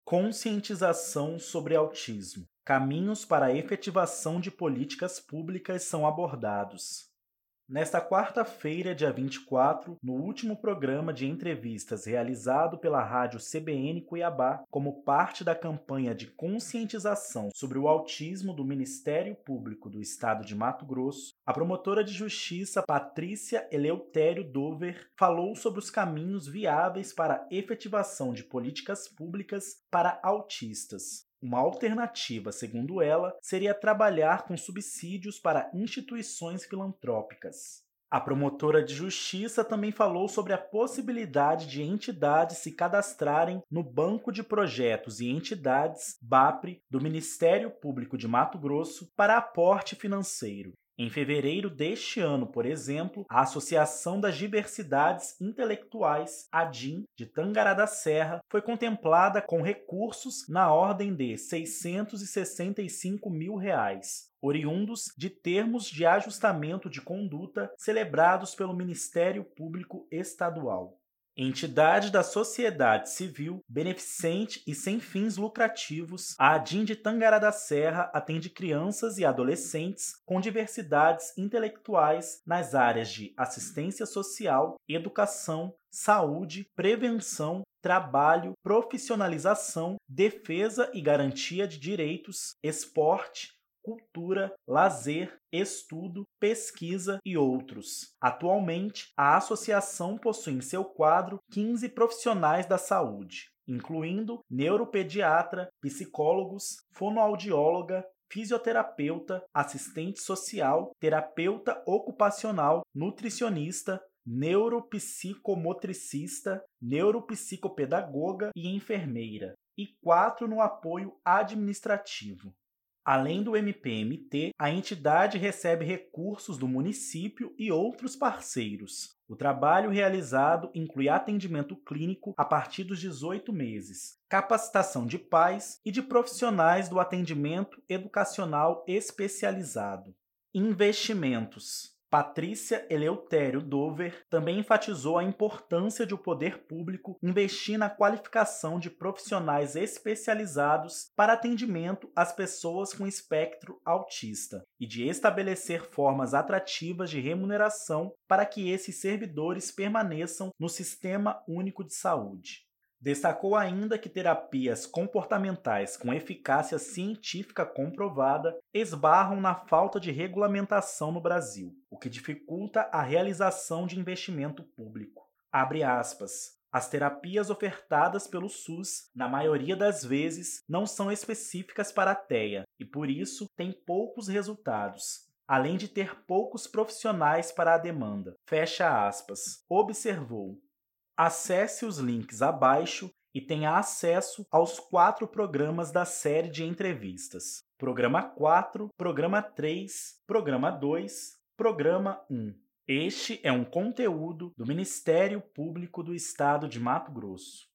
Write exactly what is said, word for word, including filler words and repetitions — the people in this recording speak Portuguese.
Conscientização sobre autismo. Caminhos para a efetivação de políticas públicas são abordados. Nesta quarta-feira, dia vinte e quatro, no último programa de entrevistas realizado pela Rádio C B N Cuiabá, como parte da campanha de conscientização sobre o autismo do Ministério Público do Estado de Mato Grosso, a promotora de justiça Patrícia Eleutério Dover falou sobre os caminhos viáveis para a efetivação de políticas públicas para autistas. Uma alternativa, segundo ela, seria trabalhar com subsídios para instituições filantrópicas. A promotora de justiça também falou sobre a possibilidade de entidades se cadastrarem no Banco de Projetos e Entidades, BAPRE, do Ministério Público de Mato Grosso para aporte financeiro. Em fevereiro deste ano, por exemplo, a Associação das Diversidades Intelectuais, ADIM, de Tangará da Serra, foi contemplada com recursos na ordem de seiscentos e sessenta e cinco mil reais, oriundos de termos de ajustamento de conduta celebrados pelo Ministério Público Estadual. Entidade da sociedade civil, beneficente e sem fins lucrativos, a ADIM de Tangará da Serra atende crianças e adolescentes com diversidades intelectuais nas áreas de assistência social, educação, saúde, prevenção, trabalho, profissionalização, defesa e garantia de direitos, esporte, cultura, lazer, estudo, pesquisa e outros. Atualmente, a associação possui em seu quadro quinze profissionais da saúde, incluindo neuropediatra, psicólogos, fonoaudióloga, fisioterapeuta, assistente social, terapeuta ocupacional, nutricionista, neuropsicomotricista, neuropsicopedagoga e enfermeira, e quatro no apoio administrativo. Além do M P M T, a entidade recebe recursos do município e outros parceiros. O trabalho realizado inclui atendimento clínico a partir dos dezoito meses, capacitação de pais e de profissionais do atendimento educacional especializado. Investimentos. Patrícia Eleutério Dover também enfatizou a importância de o poder público investir na qualificação de profissionais especializados para atendimento às pessoas com espectro autista e de estabelecer formas atrativas de remuneração para que esses servidores permaneçam no Sistema Único de Saúde. Destacou ainda que terapias comportamentais com eficácia científica comprovada esbarram na falta de regulamentação no Brasil, o que dificulta a realização de investimento público. Abre aspas. As terapias ofertadas pelo SUS, na maioria das vezes, não são específicas para a T E A e, por isso, têm poucos resultados, além de ter poucos profissionais para a demanda. Fecha aspas. Observou. Acesse os links abaixo e tenha acesso aos quatro programas da série de entrevistas. Programa quatro, Programa três, Programa dois, Programa um. Este é um conteúdo do Ministério Público do Estado de Mato Grosso.